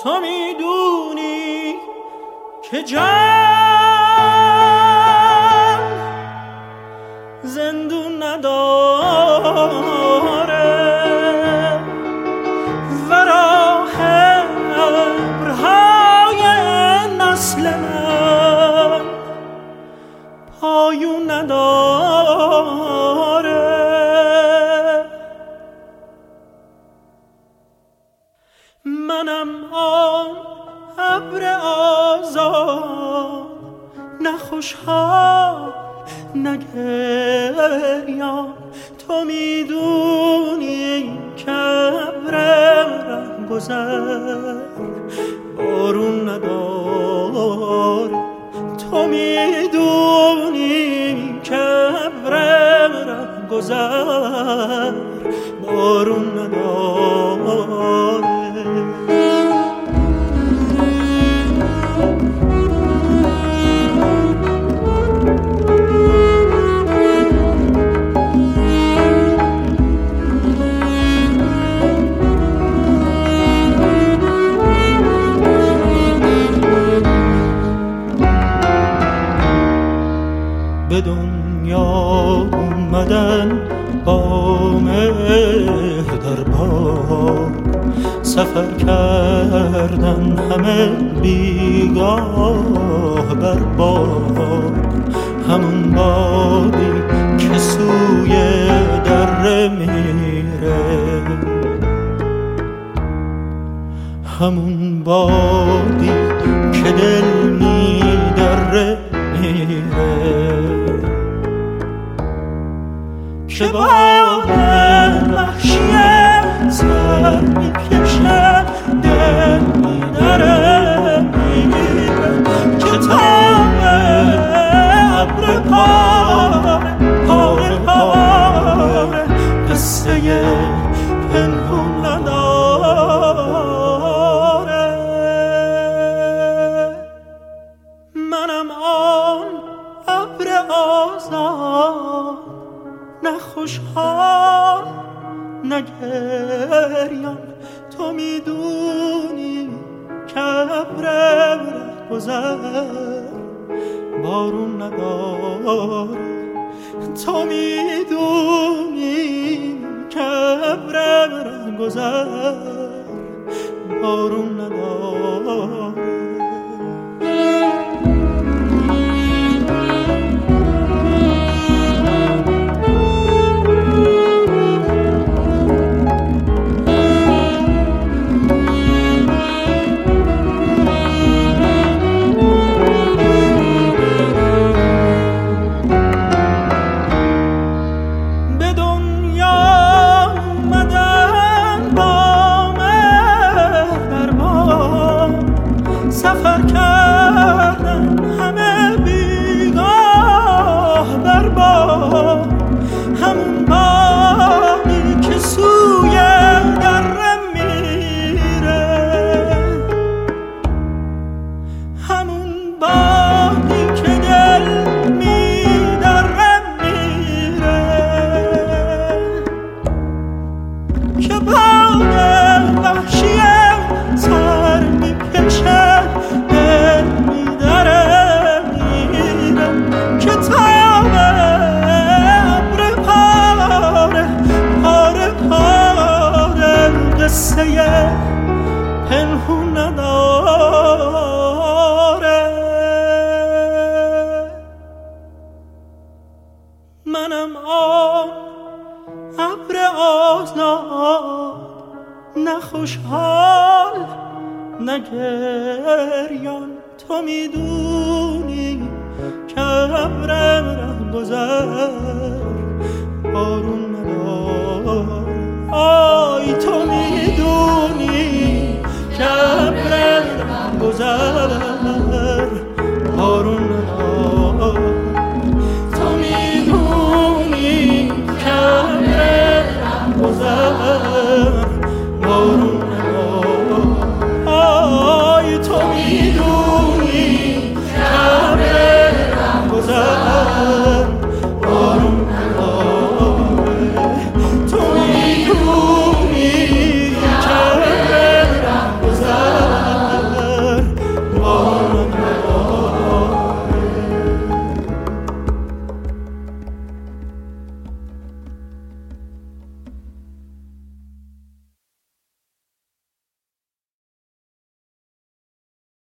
تو میدونی که جان زندون نداره و راه ابرهای نسل من پایون نداره. منم آن ابر آزاد، نه خوشحال نه گریان. تو میدونی که ابر رهگذر بارون نداره. تو میدونی که ابر رهگذر بارون نداره. به دنیا اومدن با مهر در بار، سفر کردن همه بیگاه بر باد. همون بادی که سوی دره میره، همون بادی که دل میدره میره، که باد وحشیه سر میکشه دل میدره میره، که تاب ابر پاره پاره پاره قصه پنهون نداره. منم آن ابر آزاد، نه خوشحال نه گریان. تو میدونی که ابر رهگذر بارون نداره. تو میدونی که ابر رهگذر بارون نداره. سفر کردن همه بیگاه بر باد، همون بادی که سوی دره میره، همون بادی که دل میدره میره، که باد وحشیه سر میکشه دل میدره میره، که تاب ابر پاره پاره پاره قصه پنهون نداره. منم آن ابر آزاد، نه خوشحال نه گریان. تو میدونی که ابر رهگذر